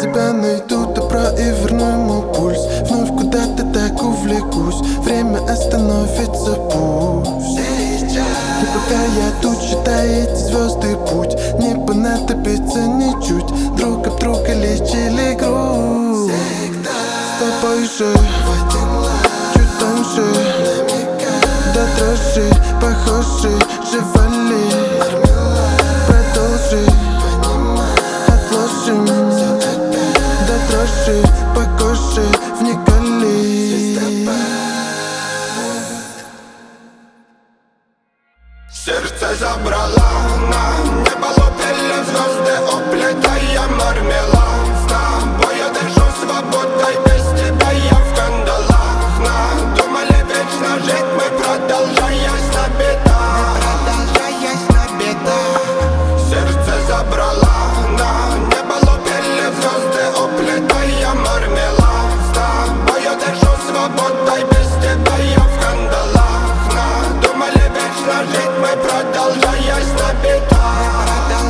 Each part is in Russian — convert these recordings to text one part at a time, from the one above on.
тебя найду добро и верну ему пульс. Вновь куда-то так увлекусь, время остановится пусть. И пока я тут считаю эти звезды путь, не понадобится ничуть, друг об друга лечили грусть. С тобой же чуть тоньше, до дрожи похожи, живали. Продолжи, отложим, до дрожи по коже вникали. Сердце забрала на небо, лопели звезды, уплетая мармелад. С тобой я дышу свободой, без тебя я в кандалах. Думали вечно жить мы, продолжаясь на бедах. Сердце забрала на небо, лопели звезды, уплетая мармелад. С тобой я дышу свободой, без тебя я в кандалах. Думали вечно жить мы, продолжаясь на бедах.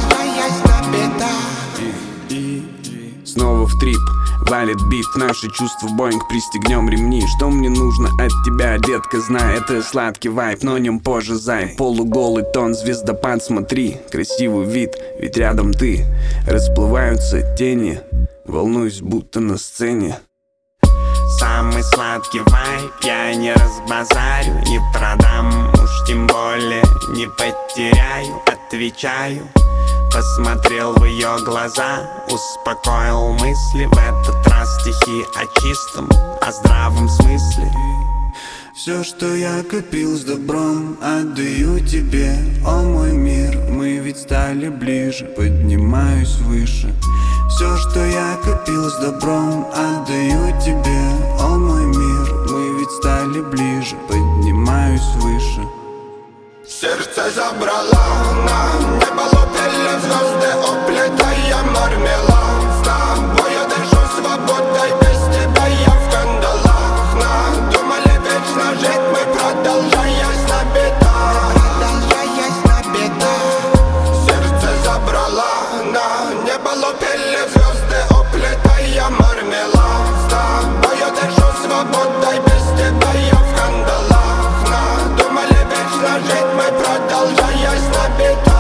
Снова в трип, валит бит, наши чувства Боинг, пристегнем ремни. Что мне нужно от тебя, детка, знай, это сладкий вайб, но нем позже зай. Полуголый тон, звездопад, смотри, красивый вид, ведь рядом ты. Расплываются тени, волнуюсь, будто на сцене. Самый сладкий вайб я не разбазарю, не продам, уж тем более не потеряю. Отвечаю, посмотрел в ее глаза, успокоил мысли. В этот раз стихи о чистом, о здравом смысле. Все, что я копил с добром, отдаю тебе, о мой мир. Мы ведь стали ближе, поднимаюсь выше. Все, что я копил с добром, отдаю тебе, о мой мир. Мы ведь стали ближе, поднимаюсь выше. Сердце забрала на небо, лопели звезды, уплетая мармелад. С тобой я дышу свободой, без тебя я в кандалах. Думали вечно жить мы, продолжаясь на бедах. Сердце забрала на небо, лопели звезды, уплетая мармелад. С тобой я дышу свободой, без тебя я в кандалах. Думали вечно жить мы, продолжаясь на бедах.